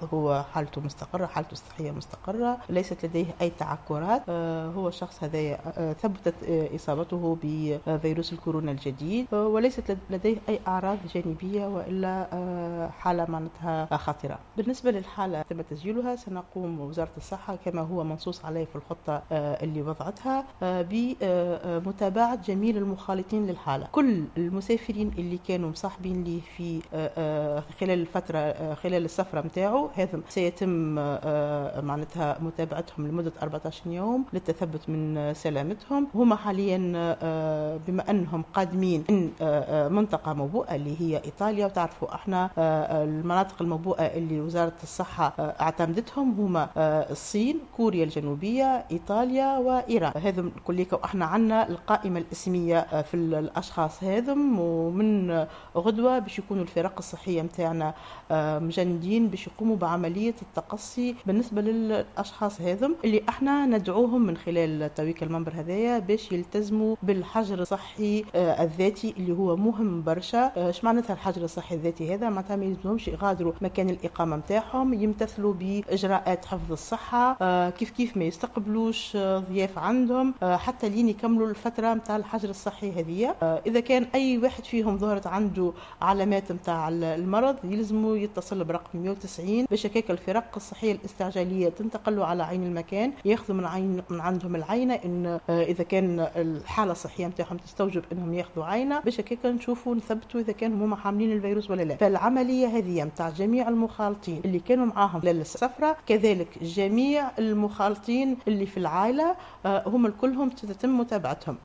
هو حالته مستقرة، حالته الصحية مستقرة، ليست لديه أي تعكرات. هو الشخص هذا ثبتت إصابته بفيروس الكورونا الجديد، وليست لديه أي أعراض جانبية وإلا حالة معناتها خطرة. بالنسبة للحالة تم تسجيلها، سنقوم وزارة الصحة كما هو منصوص عليه في الخطة اللي وضعتها بمتابعة جميع المخالطين للحالة. كل المسافرين اللي كانوا مصاحبين لي في خلال الفترة خلال السفرة متاعه، هذا سيتم معناتها متابعتهم لمدة 14 يوم للتثبت من سلامتهم. هما حاليا بما أنهم قادمين من منطقة موبوءة اللي هي إيطاليا، وتعرفوا احنا المناطق الموبوءة اللي وزارة الصحة اعتمدتهم هما الصين، كوريا الجنوبية، إيطاليا وإيران. هذم كليك احنا عنا القائمة الاسمية في الأشخاص هذم، ومن غدوة باش يكونوا الفرق الصحية متاعنا مجندين باش يقوموا بعملية التقصي بالنسبة للأشخاص هذم اللي احنا ندعوهم من خلال تويك المنبر هذايا باش يلتزموا بالحجر الصحي الذاتي اللي هو مهم برشا. اش معناتها الحجر الصحي الذاتي هذا؟ معناتها ما يلزمهمش يغادروا مكان الإقامة متاعهم، يمتثلوا بإجراءات حفظ الصحة، كيف ما يستقبلوش ضياف عندهم حتى لين يكملوا الفترة متاع الحجر الصحي هذه. إذا كان أي واحد فيهم ظهرت عنده علامات متاع المرض يلزموا يتصل برقم 190 باش هكاك الفرق الصحية الاستعجالية تنتقلوا على عين المكان، ياخذوا من عندهم العينة إن إذا كان الحالة الصحية متاعهم تستوجب إنهم ياخذوا عينة باش هكاك نشوفوا نثبتوا إذا كانوا هم حاملين الفيروس ولا لا. فالعملية هذه متاع جميع المخالطين اللي كانوا معاهم خلال السفرة، كذلك جميع المخالطين اللي في العائلة هم كلهم تتم متابعتهم.